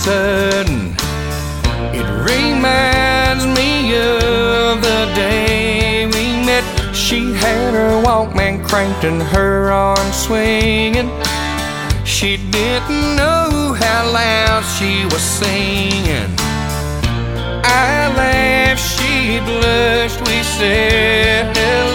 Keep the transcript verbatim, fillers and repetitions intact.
sudden, it reminds me of the day we met. She had her Walkman cranked and her arm swinging. She didn't know how loud she was singing. I laughed, she blushed, we said hello.